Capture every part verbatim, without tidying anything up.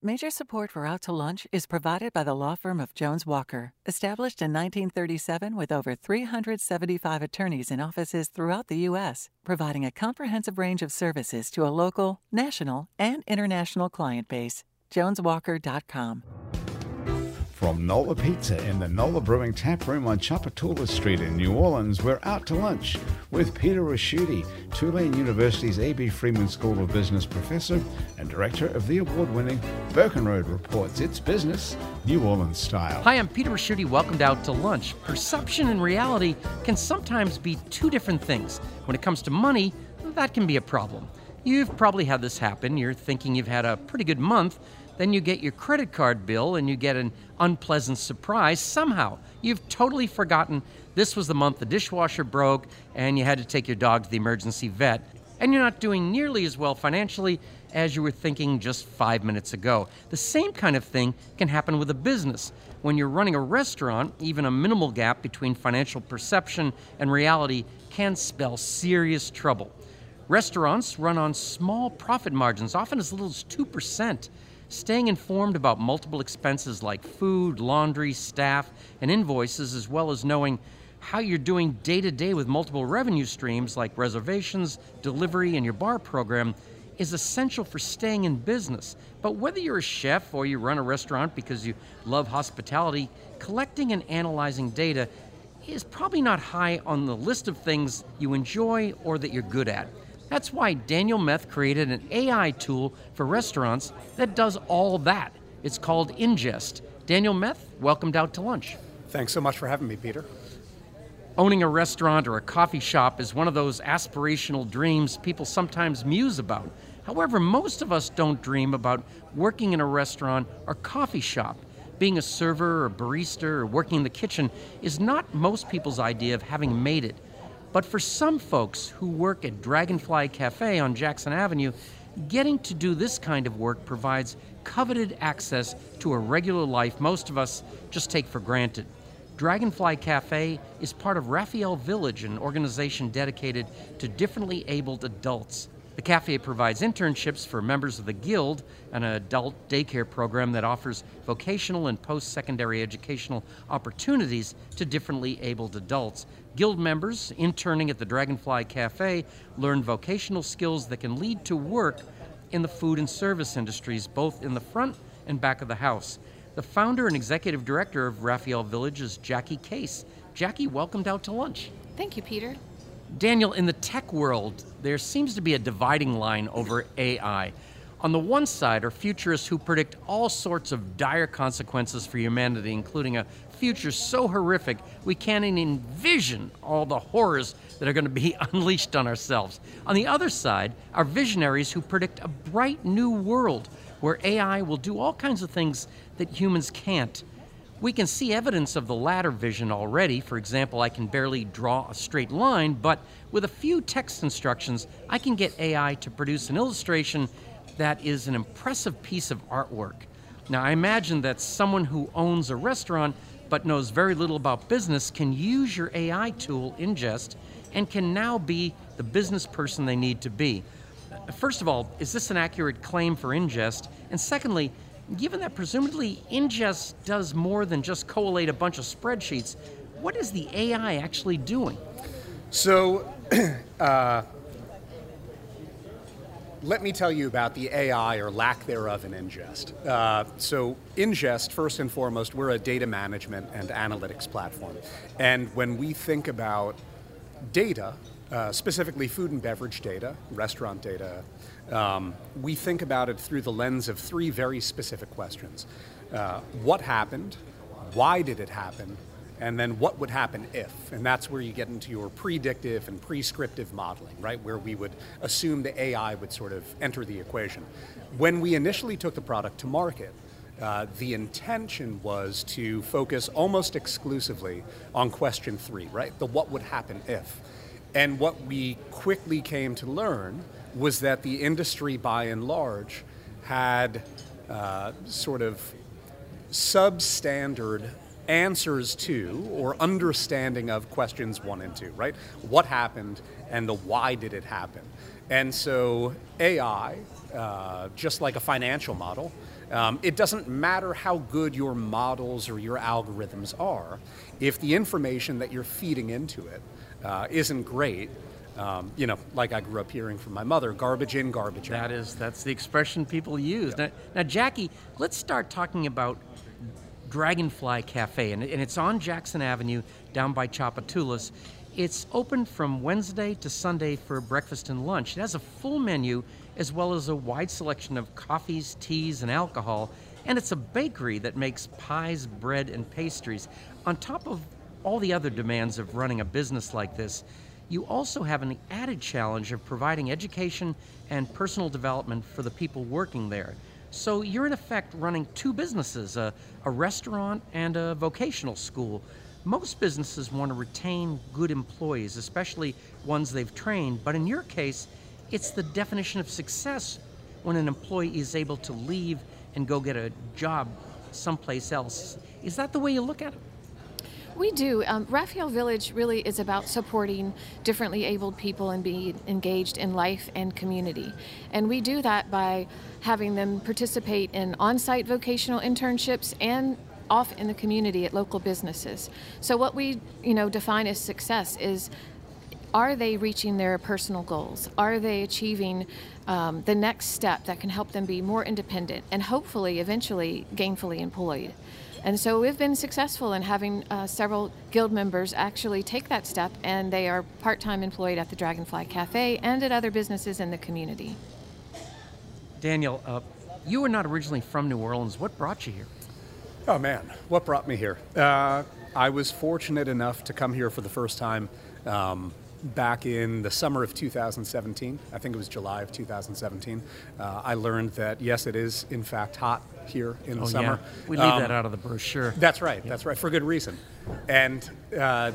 Major support for Out to Lunch is provided by the law firm of Jones Walker, established in nineteen thirty-seven with over three hundred seventy-five attorneys in offices throughout the U S, providing a comprehensive range of services to a local, national, and international client base. jones walker dot com. From Nola Pizza in the Nola Brewing Tap Room on Chapatula Street in New Orleans, we're out to lunch with Peter Ricchiuti, Tulane University's A B Freeman School of Business professor and director of the award-winning Birkenroad Reports. It's business, New Orleans style. Hi, I'm Peter Ricchiuti. Welcome to Out to Lunch. Perception and reality can sometimes be two different things. When it comes to money, that can be a problem. You've probably had this happen. You're thinking you've had a pretty good month. Then you get your credit card bill and you get an unpleasant surprise. Somehow, you've totally forgotten this was the month the dishwasher broke and you had to take your dog to the emergency vet. And you're not doing nearly as well financially as you were thinking just five minutes ago. The same kind of thing can happen with a business. When you're running a restaurant, even a minimal gap between financial perception and reality can spell serious trouble. Restaurants run on small profit margins, often as little as two percent. Staying informed about multiple expenses like food, laundry, staff, and invoices, as well as knowing how you're doing day-to-day with multiple revenue streams like reservations, delivery, and your bar program, is essential for staying in business. But whether you're a chef or you run a restaurant because you love hospitality, collecting and analyzing data is probably not high on the list of things you enjoy or that you're good at. That's why Daniel Meth created an A I tool for restaurants that does all that. It's called Ingest. Daniel Meth, welcomed Out to Lunch. Thanks so much for having me, Peter. Owning a restaurant or a coffee shop is one of those aspirational dreams people sometimes muse about. However, most of us don't dream about working in a restaurant or coffee shop. Being a server or barista or working in the kitchen is not most people's idea of having made it. But for some folks who work at Dragonfly Cafe on Jackson Avenue, getting to do this kind of work provides coveted access to a regular life most of us just take for granted. Dragonfly Cafe is part of Raphael Village, an organization dedicated to differently abled adults. The cafe provides internships for members of the Guild, an adult daycare program that offers vocational and post-secondary educational opportunities to differently abled adults. Guild members interning at the Dragonfly Cafe learn vocational skills that can lead to work in the food and service industries, both in the front and back of the house. The founder and executive director of Raphael Village is Jackie Case. Jackie, welcomed Out to Lunch. Thank you, Peter. Daniel, in the tech world, there seems to be a dividing line over A I. On the one side are futurists who predict all sorts of dire consequences for humanity, including a future so horrific we can't even envision all the horrors that are going to be unleashed on ourselves. On the other side are visionaries who predict a bright new world where A I will do all kinds of things that humans can't. We can see evidence of the latter vision already. For example, I can barely draw a straight line, but with a few text instructions, I can get A I to produce an illustration that is an impressive piece of artwork. Now, I imagine that someone who owns a restaurant but knows very little about business can use your A I tool, Ingest, and can now be the business person they need to be. First of all, is this an accurate claim for Ingest? And secondly, given that presumably Ingest does more than just collate a bunch of spreadsheets, what is the A I actually doing? So, uh, let me tell you about the A I or lack thereof in Ingest. Uh, so Ingest, first and foremost, we're a data management and analytics platform. And when we think about data, uh, specifically food and beverage data, restaurant data, um, we think about it through the lens of three very specific questions. Uh, what happened? Why did it happen? And then what would happen if? And that's where you get into your predictive and prescriptive modeling, right? Where we would assume the A I would sort of enter the equation. When we initially took the product to market, uh, the intention was to focus almost exclusively on question three, right? The what would happen if. And what we quickly came to learn was that the industry by and large had uh, sort of substandard answers to or understanding of questions one and two, right? What happened and the why did it happen? And so A I, uh, just like a financial model, Um, it doesn't matter how good your models or your algorithms are, if the information that you're feeding into it uh, isn't great. Um, you know, like I grew up hearing from my mother, garbage in, garbage out. That is, that's the expression people use. Yeah. Now, now, Jackie, let's start talking about Dragonfly Cafe, and, and it's on Jackson Avenue down by Tchoupitoulas. It's open from Wednesday to Sunday for breakfast and lunch. It has a full menu as well as a wide selection of coffees, teas, and alcohol, and it's a bakery that makes pies, bread, and pastries. On top of all the other demands of running a business like this, you also have an added challenge of providing education and personal development for the people working there. So you're in effect running two businesses, a, a restaurant and a vocational school. Most businesses want to retain good employees, especially ones they've trained, but in your case, it's the definition of success when an employee is able to leave and go get a job someplace else. Is that the way you look at it? We do. Um, Raphael Village really is about supporting differently abled people and being engaged in life and community. And we do that by having them participate in on-site vocational internships and off in the community at local businesses. So what we, you know, define as success is, are they reaching their personal goals? Are they achieving um, the next step that can help them be more independent and hopefully eventually gainfully employed? And so we've been successful in having uh, several guild members actually take that step, and they are part-time employed at the Dragonfly Cafe and at other businesses in the community. Daniel, uh, you were not originally from New Orleans. What brought you here? Oh man, what brought me here? Uh, I was fortunate enough to come here for the first time um, back in the summer of two thousand seventeen. I think it was July of two thousand seventeen. Uh, I learned that, yes, it is in fact hot here in the oh, summer. Yeah. We leave um, that out of the brochure. That's right, Yeah. that's right, for good reason. And uh,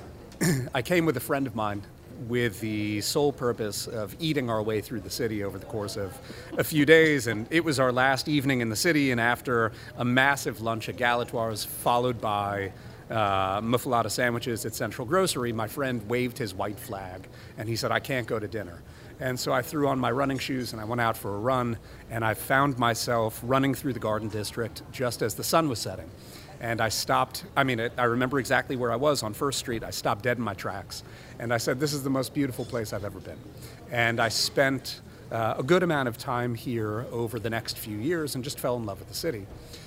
I came with a friend of mine with the sole purpose of eating our way through the city over the course of a few days, and it was our last evening in the city, and after a massive lunch at Galatoire's, followed by uh, muffaletta sandwiches at Central Grocery, my friend waved his white flag, and he said, I can't go to dinner. And so I threw on my running shoes and I went out for a run, and I found myself running through the Garden District just as the sun was setting. And I stopped, I mean, it, I remember exactly where I was on First Street. I stopped dead in my tracks. And I said, this is the most beautiful place I've ever been. And I spent uh, a good amount of time here over the next few years and just fell in love with the city.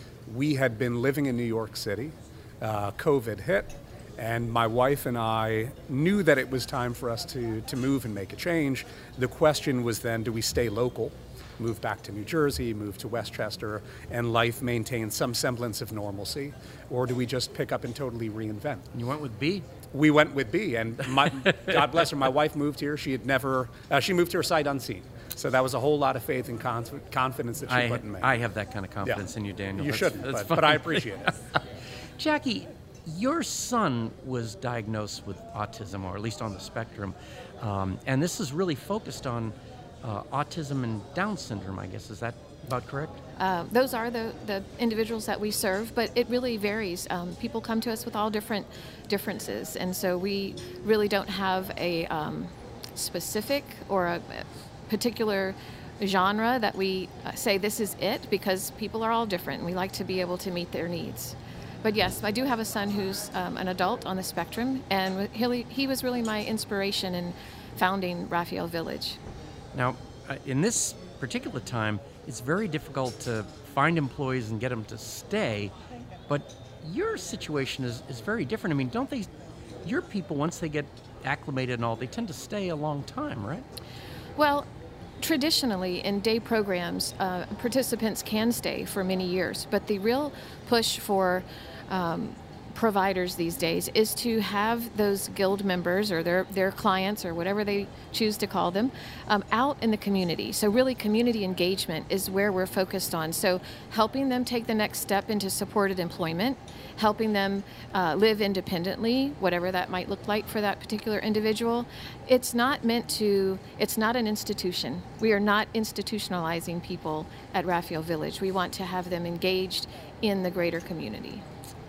We had been living in New York City. Uh, COVID hit. And my wife and I knew that it was time for us to, to move and make a change. The question was then, do we stay local, move back to New Jersey, move to Westchester, and life maintain some semblance of normalcy? Or do we just pick up and totally reinvent? You went with B? We went with B, and my, God bless her, my wife moved here. She had never, uh, she moved here sight unseen. So that was a whole lot of faith and conf- confidence that she I, put in me. I have that kind of confidence Yeah. in you, Daniel. You That's, shouldn't, that's but, but I appreciate it. Jackie, your son was diagnosed with autism, or at least on the spectrum, um, and this is really focused on uh, autism and Down syndrome, I guess. Is that about correct? Uh, those are the, the individuals that we serve, but it really varies. Um, people come to us with all different differences, and so we really don't have a um, specific or a particular genre that we say this is it, because people are all different, and we like to be able to meet their needs. But yes, I do have a son who's um, an adult on the spectrum, and he, he was really my inspiration in founding Raphael Village. Now, uh, in this particular time, it's very difficult to find employees and get them to stay, but your situation is, is very different. I mean, don't they, your people, once they get acclimated and all, they tend to stay a long time, right? Well, traditionally, in day programs, uh, participants can stay for many years, but the real push for um, providers these days is to have those guild members or their, their clients or whatever they choose to call them um, out in the community. So really community engagement is where we're focused on. So helping them take the next step into supported employment, helping them uh, live independently, whatever that might look like for that particular individual. It's not meant to, it's not an institution. We are not institutionalizing people at Raphael Village. We want to have them engaged in the greater community.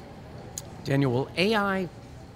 Daniel, will A I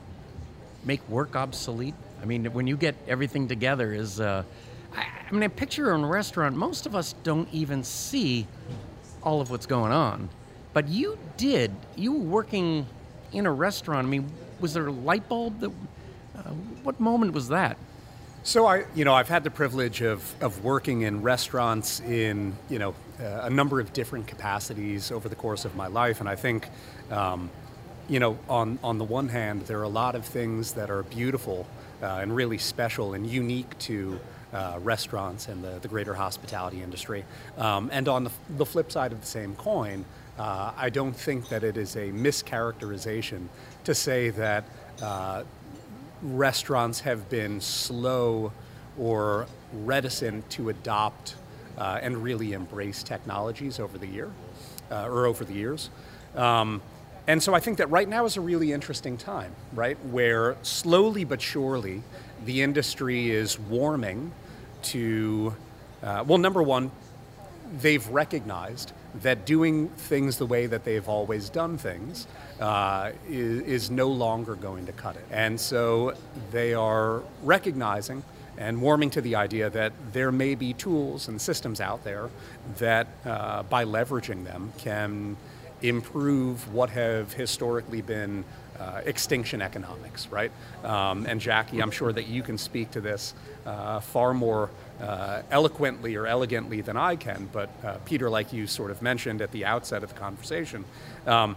make work obsolete? I mean, when you get everything together, is uh, I, I mean, I picture in a restaurant, most of us don't even see all of what's going on. But you did. You were working in a restaurant. I mean, was there a light bulb that, uh, what moment was that? So I, you know, I've had the privilege of, of working in restaurants in, you know, uh, a number of different capacities over the course of my life. And I think, um, you know, on, on the one hand, there are a lot of things that are beautiful uh, and really special and unique to uh, restaurants and the, the greater hospitality industry. Um, and on the, the flip side of the same coin, uh, I don't think that it is a mischaracterization to say that uh, restaurants have been slow or reticent to adopt uh, and really embrace technologies over the year, uh, or over the years. Um, and so I think that right now is a really interesting time, right? Where slowly but surely the industry is warming to, uh, well, number one, they've recognized that doing things the way that they've always done things uh, is, is no longer going to cut it. And so they are recognizing and warming to the idea that there may be tools and systems out there that uh, by leveraging them can improve what have historically been uh, extinction economics, right? Um, and Jackie, I'm sure that you can speak to this uh, far more uh, eloquently or elegantly than I can, but uh, Peter, like you sort of mentioned at the outset of the conversation, um,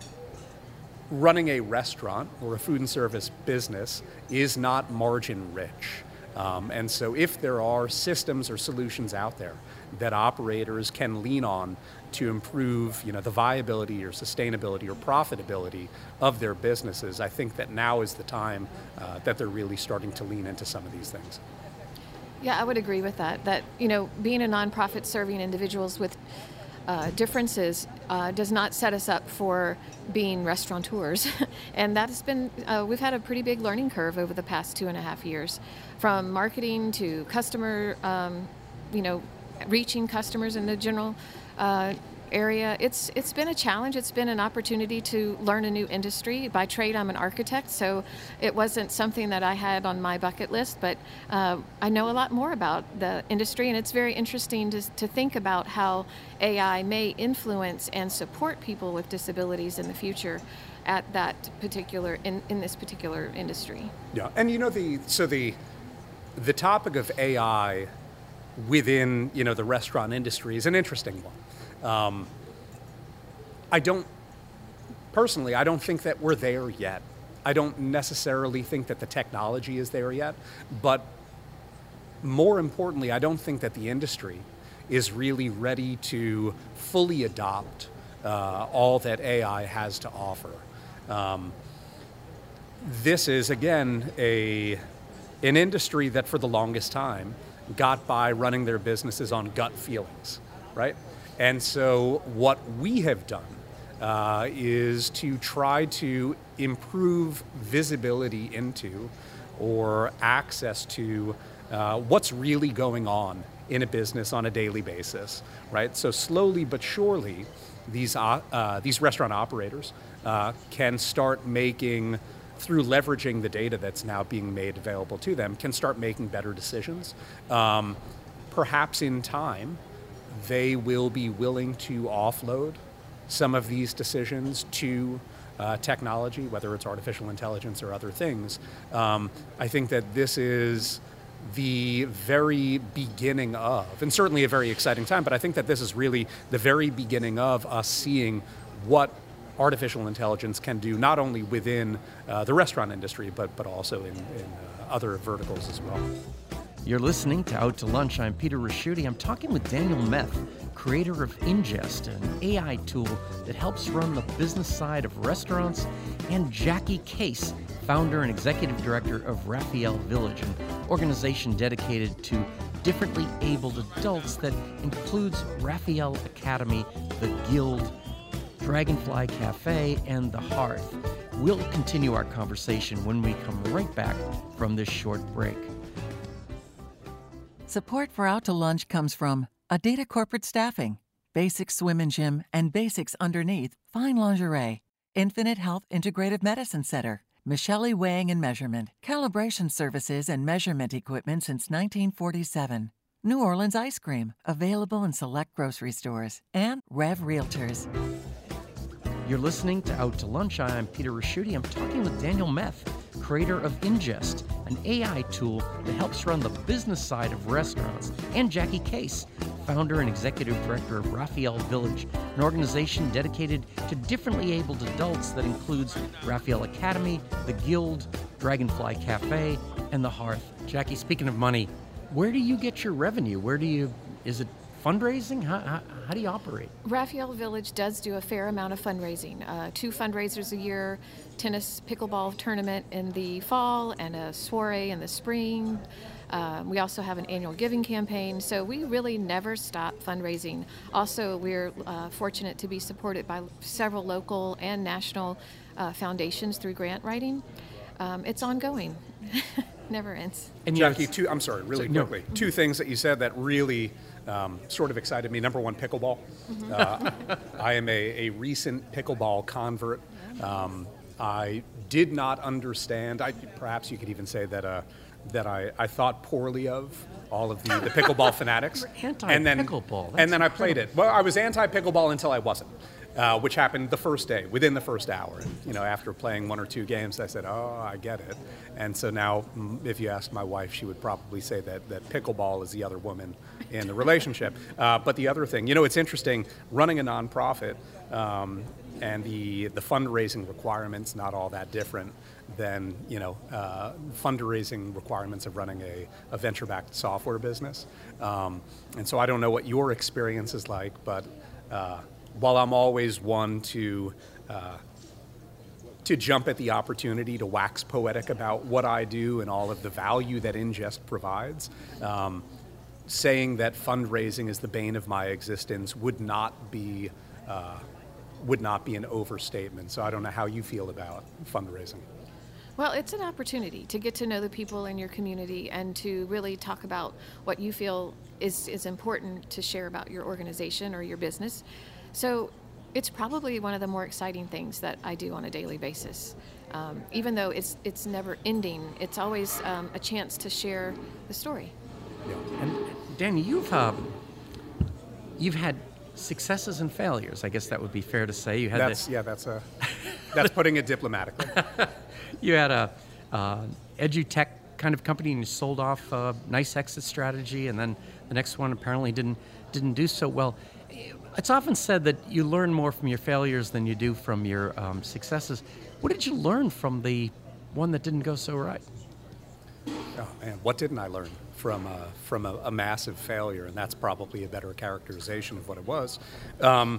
running a restaurant or a food and service business is not margin rich. Um, and so if there are systems or solutions out there that operators can lean on to improve, you know, the viability or sustainability or profitability of their businesses, I think that now is the time uh, that they're really starting to lean into some of these things. Yeah, I would agree with that. That, you know, being a nonprofit serving individuals with uh, differences uh, does not set us up for being restaurateurs. And that has been, uh, we've had a pretty big learning curve over the past two and a half years, from marketing to customer, um, you know, reaching customers in the general uh, area. It's it's been a challenge. It's been an opportunity to learn a new industry. By trade, I'm an architect, so it wasn't something that I had on my bucket list, but uh, I know a lot more about the industry, and it's very interesting to, to think about how A I may influence and support people with disabilities in the future at that particular, in, in this particular industry. Yeah, and you know, the so the the topic of A I within, you know, the restaurant industry is an interesting one. Um, I don't, personally, I don't think that we're there yet. I don't necessarily think that the technology is there yet, but more importantly, I don't think that the industry is really ready to fully adopt uh, all that A I has to offer. Um, this is, again, a an industry that for the longest time got by running their businesses on gut feelings, right? And so what we have done uh, is to try to improve visibility into or access to uh, what's really going on in a business on a daily basis, right? So slowly but surely, these, uh, uh, these restaurant operators uh, can start making, through leveraging the data that's now being made available to them, can start making better decisions. Um, perhaps in time, they will be willing to offload some of these decisions to uh, technology, whether it's artificial intelligence or other things. Um, I think that this is the very beginning of, and certainly a very exciting time, but I think that this is really the very beginning of us seeing what artificial intelligence can do, not only within uh, the restaurant industry, but, but also in, in uh, other verticals as well. You're listening to Out to Lunch. I'm Peter Ricchiuti. I'm talking with Daniel Meth, creator of Ingest, an A I tool that helps run the business side of restaurants, and Jackie Case, founder and executive director of Raphael Village, an organization dedicated to differently abled adults that includes Raphael Academy, the Guild, Dragonfly Cafe, and The Hearth. We'll continue our conversation when we come right back from this short break. Support for Out to Lunch comes from Adida Corporate Staffing, Basics Swim and Gym, and Basics Underneath Fine Lingerie, Infinite Health Integrative Medicine Center, Michele Weighing and Measurement, calibration services and measurement equipment since nineteen forty-seven, New Orleans ice cream, available in select grocery stores. And Rev Realtors. You're listening to Out to Lunch. I'm Peter Raschuti. I'm talking with Daniel Meth, creator of Ingest, an A I tool that helps run the business side of restaurants, and Jackie Case, founder and executive director of Raphael Village, an organization dedicated to differently abled adults that includes Raphael Academy, the Guild, Dragonfly Cafe, and the Hearth. Jackie, speaking of money, where do you get your revenue? Where do you, is it fundraising? How, how, how do you operate? Raphael Village does do a fair amount of fundraising. Uh, two fundraisers a year, tennis pickleball tournament in the fall and a soiree in the spring. Uh, we also have an annual giving campaign, so we really never stop fundraising. Also, we're uh, fortunate to be supported by several local and national uh, foundations through grant writing. Um, it's ongoing. Never ends. And Jackie, two, I'm sorry, really so, quickly. No. Two things that you said that really um, sort of excited me. Number one, pickleball. Mm-hmm. uh, I am a, a recent pickleball convert. Um, I did not understand, I, perhaps you could even say that uh, that I, I thought poorly of all of the, the pickleball fanatics. Anti-pickleball. And then I played it. Well, I was anti-pickleball until I wasn't. Uh, which happened the first day, within the first hour. And, you know, after playing one or two games, I said, oh, I get it. And so now, if you asked my wife, she would probably say that, that pickleball is the other woman in the relationship. Uh, but the other thing, you know, it's interesting, running a nonprofit um, and the, the fundraising requirements, not all that different than, you know, uh, fundraising requirements of running a, a venture-backed software business. Um, and so I don't know what your experience is like, but uh, while I'm always one to uh, to jump at the opportunity to wax poetic about what I do and all of the value that Ingest provides, um, saying that fundraising is the bane of my existence would not be uh, would not be an overstatement. So I don't know how you feel about fundraising. Well, it's an opportunity to get to know the people in your community and to really talk about what you feel is, is important to share about your organization or your business. So it's probably one of the more exciting things that I do on a daily basis. Um, even though it's it's never ending, it's always um, a chance to share the story. Yeah. And Danny, you've uh, you've had successes and failures. I guess that would be fair to say. You had that's the, yeah, that's a that's putting it diplomatically. You had a uh, edutech kind of company, and you sold off a nice exit strategy, and then the next one apparently didn't didn't do so well. It's often said that you learn more from your failures than you do from your um, successes. What did you learn from the one that didn't go so right? Oh man, what didn't I learn from uh, from a, a massive failure? And that's probably a better characterization of what it was. Um,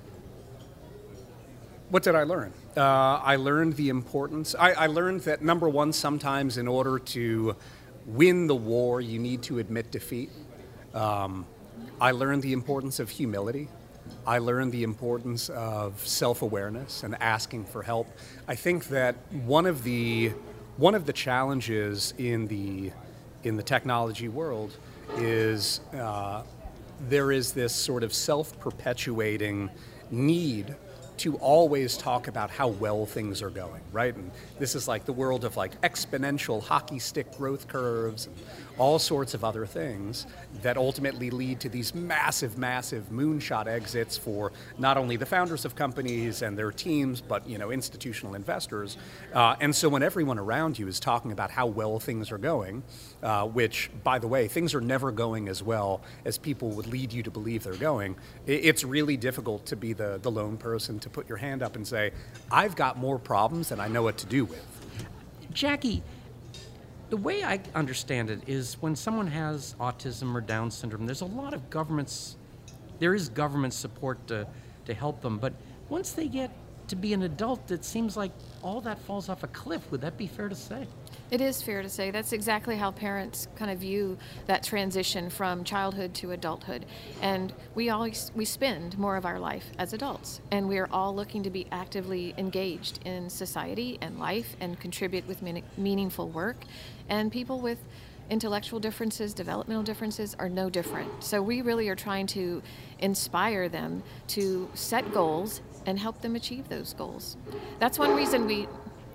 what did I learn? Uh, I learned the importance. I, I learned that, number one, sometimes in order to win the war, you need to admit defeat. Um, I learned the importance of humility. I learned the importance of self-awareness and asking for help. I think that one of the one of the challenges in the in the technology world is uh, there is this sort of self-perpetuating need to always talk about how well things are going, right? And this is like the world of like exponential hockey stick growth curves and all sorts of other things that ultimately lead to these massive, massive moonshot exits for not only the founders of companies and their teams, but, you know, institutional investors. Uh, and so when everyone around you is talking about how well things are going, uh, which, by the way, things are never going as well as people would lead you to believe they're going, it's really difficult to be the, the lone person to put your hand up and say, I've got more problems than I know what to do with. Jackie, the way I understand it is when someone has autism or Down syndrome, there's a lot of governments, there is government support to, to help them, but once they get to be an adult, it seems like all that falls off a cliff. Would that be fair to say? It is fair to say. That's exactly how parents kind of view that transition from childhood to adulthood. And we always we spend more of our life as adults, and we are all looking to be actively engaged in society and life and contribute with mean, meaningful work. And people with intellectual differences, developmental differences are no different. So we really are trying to inspire them to set goals and help them achieve those goals. That's one reason we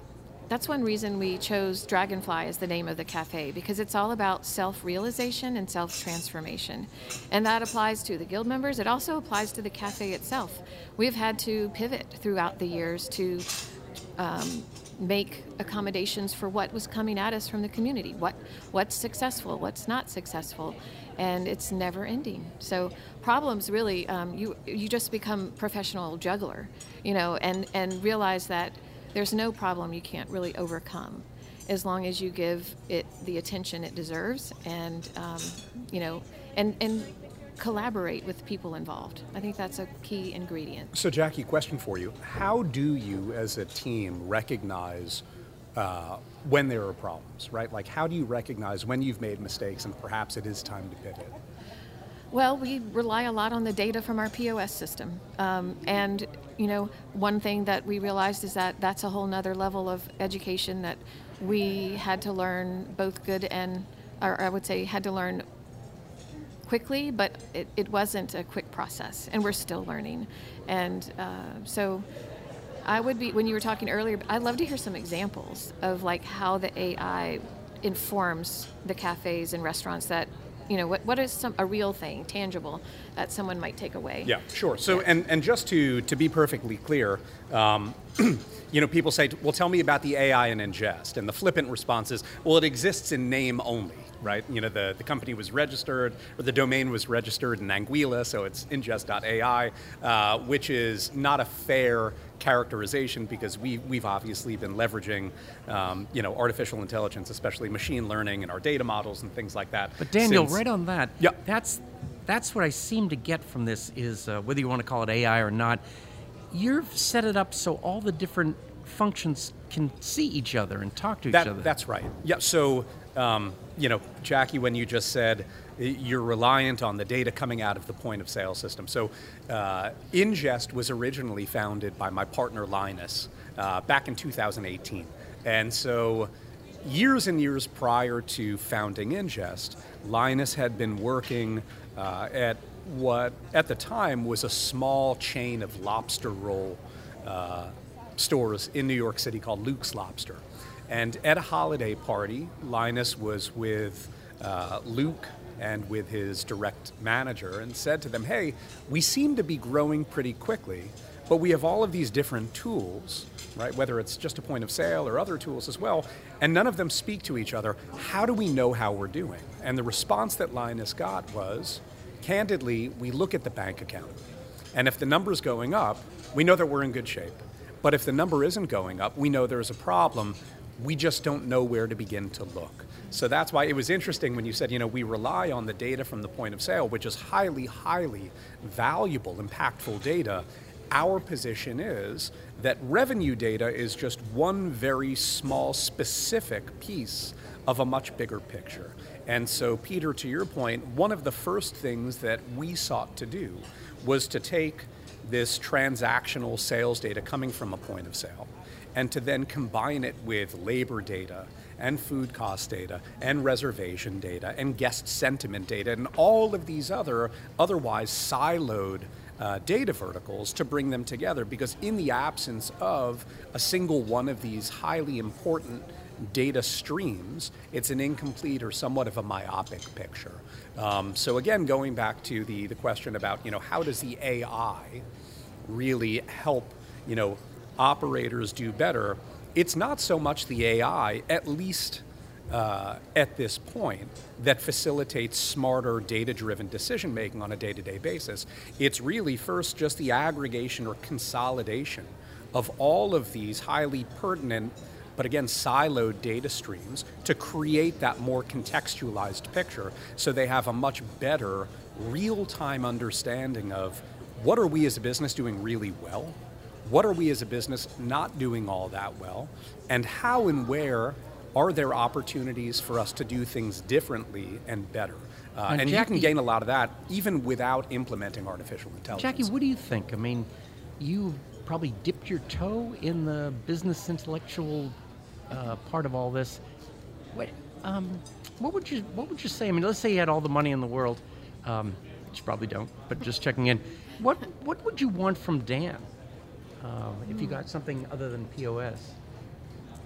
that's one reason we chose Dragonfly as the name of the cafe, because it's all about self-realization and self-transformation. And that applies to the guild members. It also applies to the cafe itself. We've had to pivot throughout the years to um, make accommodations for what was coming at us from the community. What what's successful, what's not successful, and it's never ending. So problems really, um, you you just become professional juggler, you know, and and realize that there's no problem you can't really overcome, as long as you give it the attention it deserves, and um, you know, and and collaborate with people involved. I think that's a key ingredient. So Jackie, question for you. How do you as a team recognize uh, when there are problems, right? Like how do you recognize when you've made mistakes and perhaps it is time to pivot? Well, we rely a lot on the data from our P O S system. Um, and, you know, one thing that we realized is that that's a whole nother level of education that we had to learn both good and, or I would say had to learn quickly, but it, it wasn't a quick process, and we're still learning. And uh, so I would be, when you were talking earlier, I'd love to hear some examples of like how the A I informs the cafes and restaurants that, you know, what what is some a real thing, tangible, that someone might take away? Yeah, sure. So, and, and just to, to be perfectly clear, um, you know, people say, well, tell me about the A I in Ingest. And the flippant response is, well, it exists in name only, right? You know, the, the company was registered, or the domain was registered in Anguilla, so it's ingest dot A I, uh, which is not a fair characterization because we, we've obviously been leveraging, um, you know, artificial intelligence, especially machine learning and our data models and things like that. But Daniel, since, right on that, yeah. that's, that's what I seem to get from this is, uh, whether you want to call it A I or not, you've set it up so all the different functions can see each other and talk to that, each other. That's right. Yeah, so, um, you know, Jackie, when you just said you're reliant on the data coming out of the point of sale system. So uh, Ingest was originally founded by my partner Linus uh, back in two thousand eighteen. And so years and years prior to founding Ingest, Linus had been working uh, at what at the time was a small chain of lobster roll uh, stores in New York City called Luke's Lobster. And at a holiday party, Linus was with uh, Luke and with his direct manager and said to them, hey, we seem to be growing pretty quickly, but we have all of these different tools, right? Whether it's just a point of sale or other tools as well, and none of them speak to each other. How do we know how we're doing? And the response that Linus got was, candidly, we look at the bank account. And if the number's going up, we know that we're in good shape. But if the number isn't going up, we know there's a problem. We just don't know where to begin to look. So that's why it was interesting when you said, you know, we rely on the data from the point of sale, which is highly, highly valuable, impactful data. Our position is that revenue data is just one very small, specific piece of a much bigger picture. And so, Peter, to your point, one of the first things that we sought to do was to take this transactional sales data coming from a point of sale and to then combine it with labor data and food cost data and reservation data and guest sentiment data and all of these other otherwise siloed uh, data verticals to bring them together, because in the absence of a single one of these highly important data streams, it's an incomplete or somewhat of a myopic picture. Um, so again, going back to the, the question about, you know, how does the A I really help, you know, operators do better? It's not so much the A I, at least uh, at this point, that facilitates smarter data-driven decision-making on a day-to-day basis. It's really first just the aggregation or consolidation of all of these highly pertinent, but again, siloed data streams to create that more contextualized picture so they have a much better real-time understanding of what are we as a business doing really well, what are we as a business not doing all that well, and how and where are there opportunities for us to do things differently and better. Uh, and and Jackie, you can gain a lot of that even without implementing artificial intelligence. Jackie, what do you think? I mean, you probably dipped your toe in the business intellectual uh, part of all this. What, um, what would you What would you say? I mean, let's say you had all the money in the world, um, which you probably don't, but just checking in. What What would you want from Dan um, if you got something other than P O S?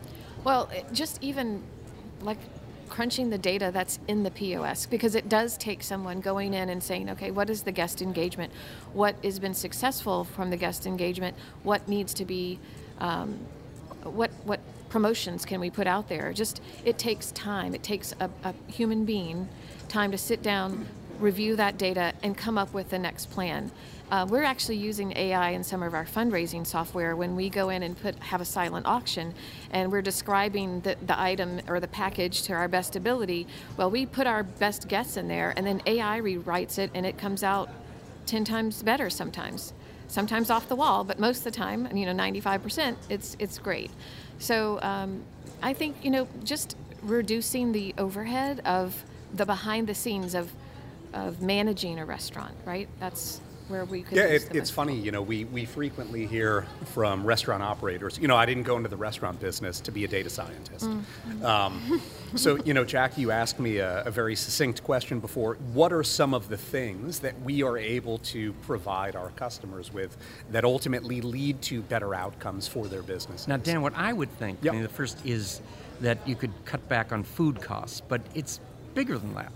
Well, it, just even like crunching the data that's in the P O S, because it does take someone going in and saying, okay, what is the guest engagement? What has been successful from the guest engagement? What needs to be, um, what what promotions can we put out there? Just, it takes time. It takes a, a human being time to sit down, review that data, and come up with the next plan. Uh, we're actually using A I in some of our fundraising software when we go in and put have a silent auction, and we're describing the, the item or the package to our best ability. Well, we put our best guess in there, and then A I rewrites it, and it comes out ten times better sometimes. Sometimes off the wall, but most of the time, you know, ninety-five percent, it's it's great. So um, I think, you know, just reducing the overhead of the behind the scenes of of managing a restaurant, right? That's where we could yeah, use it, the it's most. funny, you know, we, we frequently hear from restaurant operators, you know, I didn't go into the restaurant business to be a data scientist. Mm. Um, so, you know, Jackie, you asked me a, a very succinct question before. What are some of the things that we are able to provide our customers with that ultimately lead to better outcomes for their business? Now, Dan, what I would think, Yep. I mean, the first is that you could cut back on food costs, but it's bigger than that.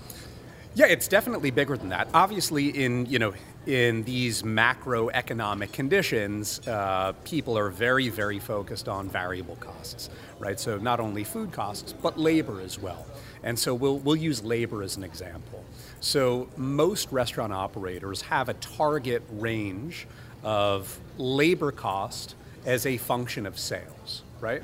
Yeah, it's definitely bigger than that. Obviously, in you know, in these macroeconomic conditions, uh, people are very, very focused on variable costs, right? So not only food costs, but labor as well. And so we'll we'll use labor as an example. So most restaurant operators have a target range of labor cost as a function of sales, right?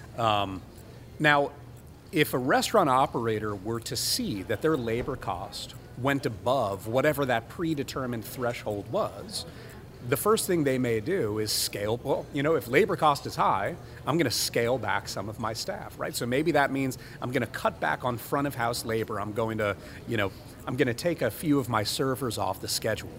Um, now. If a restaurant operator were to see that their labor cost went above whatever that predetermined threshold was, the first thing they may do is scale, well, you know, if labor cost is high, I'm going to scale back some of my staff, right? So maybe that means I'm going to cut back on front of house labor. I'm going to, you know, I'm going to take a few of my servers off the schedule.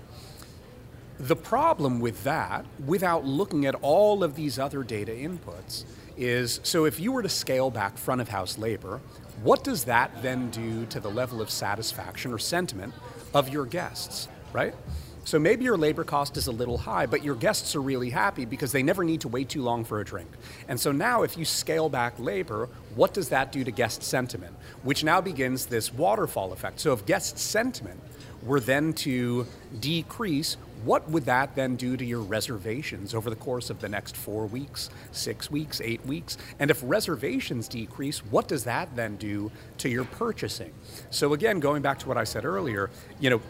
The problem with that, without looking at all of these other data inputs, is, so if you were to scale back front of house labor, what does that then do to the level of satisfaction or sentiment of your guests, right? So maybe your labor cost is a little high, but your guests are really happy because they never need to wait too long for a drink. And so now if you scale back labor, what does that do to guest sentiment? Which now begins this waterfall effect. So if guest sentiment were then to decrease, what would that then do to your reservations over the course of the next four weeks, six weeks, eight weeks? And if reservations decrease, what does that then do to your purchasing? So again, going back to what I said earlier, you know,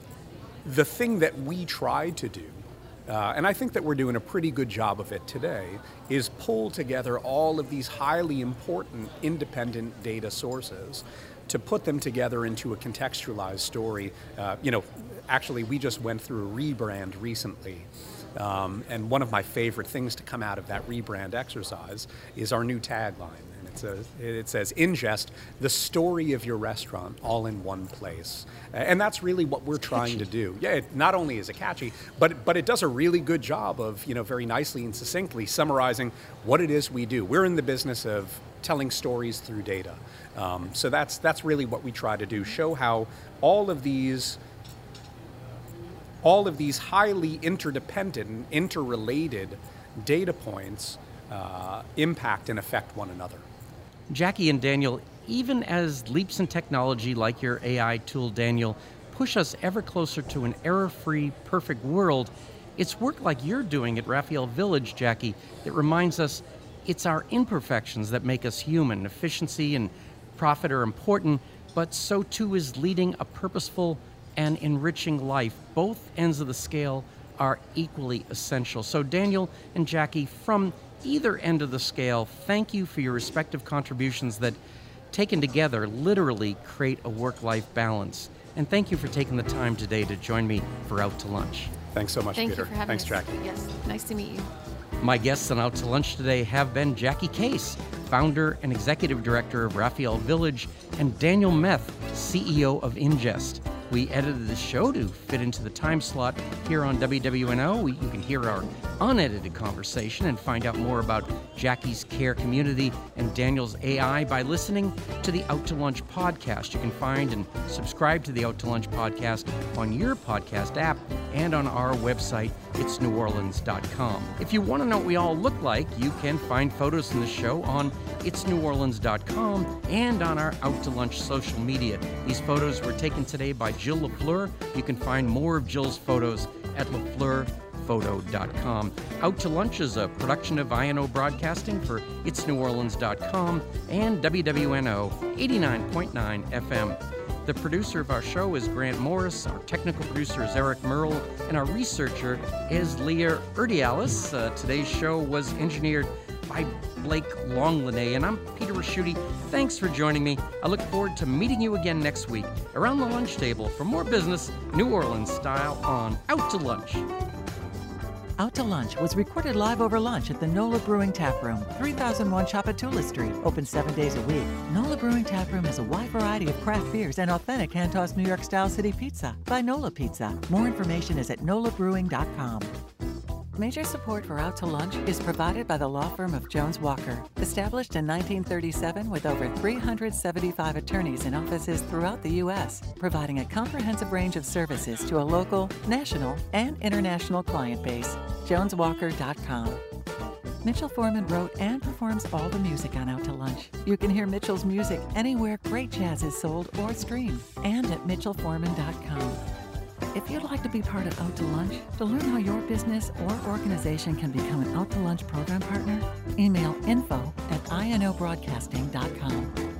the thing that we try to do, uh, and I think that we're doing a pretty good job of it today, is pull together all of these highly important independent data sources to put them together into a contextualized story. Uh, you know, actually, we just went through a rebrand recently. Um, and one of my favorite things to come out of that rebrand exercise is our new tagline. And it says, it says, ingest, the story of your restaurant all in one place. And that's really what we're trying to do. Yeah, it not only is it catchy, but, but it does a really good job of, you know, very nicely and succinctly summarizing what it is we do. We're in the business of telling stories through data. Um, so that's, that's really what we try to do, show how all of these all of these highly interdependent and interrelated data points uh, impact and affect one another. Jackie and Daniel, even as leaps in technology like your A I tool, Daniel, push us ever closer to an error-free, perfect world, it's work like you're doing at Raphael Village, Jackie, that reminds us it's our imperfections that make us human. Efficiency and profit are important, but so too is leading a purposeful and enriching life. Both ends of the scale are equally essential. So Daniel and Jackie, from either end of the scale, thank you for your respective contributions that, taken together, literally create a work-life balance. And thank you for taking the time today to join me for Out to Lunch. Thanks so much, Thank Peter. you for having Thanks, us. Jackie. Yes, nice to meet you. My guests on Out to Lunch today have been Jackie Case, founder and executive director of Raphael Village, and Daniel Meth, C E O of Ingest. We edited the show to fit into the time slot here on W W N O. We, you can hear our unedited conversation and find out more about Jackie's care community and Daniel's A I by listening to the Out to Lunch podcast. You can find and subscribe to the Out to Lunch podcast on your podcast app and on our website, its new orleans dot com. If you want to know what we all look like, you can find photos from the show on its new orleans dot com and on our Out to Lunch social media. These photos were taken today by Jill LaFleur. You can find more of Jill's photos at lafleur photo dot com. Out to Lunch is a production of I N O Broadcasting for its new orleans dot com and W W N O eighty-nine point nine F M. The producer of our show is Grant Morris, our technical producer is Eric Merle, and our researcher is Leah Erdialis. Uh, today's show was engineered by Blake Longlinay, and I'm Peter Raschuti. Thanks for joining me. I look forward to meeting you again next week around the lunch table for more business, New Orleans style, on Out to Lunch. Out to Lunch was recorded live over lunch at the NOLA Brewing Tap Room, three thousand one Chapatula Street, open seven days a week. NOLA Brewing Tap Room has a wide variety of craft beers and authentic hand-tossed New York style city pizza by NOLA Pizza. More information is at nola brewing dot com. Major support for Out to Lunch is provided by the law firm of Jones Walker, established in nineteen thirty-seven with over three hundred seventy-five attorneys in offices throughout the U S, providing a comprehensive range of services to a local, national, and international client base. jones walker dot com. Mitchell Foreman wrote and performs all the music on Out to Lunch. You can hear Mitchell's music anywhere great jazz is sold or streamed, and at mitchell foreman dot com. If you'd like to be part of Out to Lunch, to learn how your business or organization can become an Out to Lunch program partner, email info at I N O broadcasting dot com.